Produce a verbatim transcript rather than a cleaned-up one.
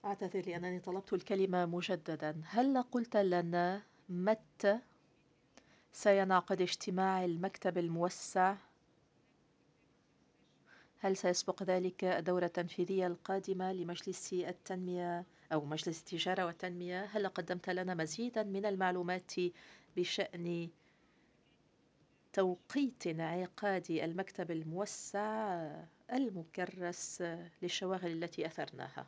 أعتذر لأنني طلبت الكلمة مجددا. هل قلت لنا متى سينعقد اجتماع المكتب الموسع؟ هل سيسبق ذلك الدورة التنفيذية القادمة لمجلس التنمية أو مجلس التجارة والتنمية؟ هل قدمت لنا مزيدا من المعلومات بشأن توقيت انعقاد المكتب الموسع المكرس للشواغل التي أثرناها؟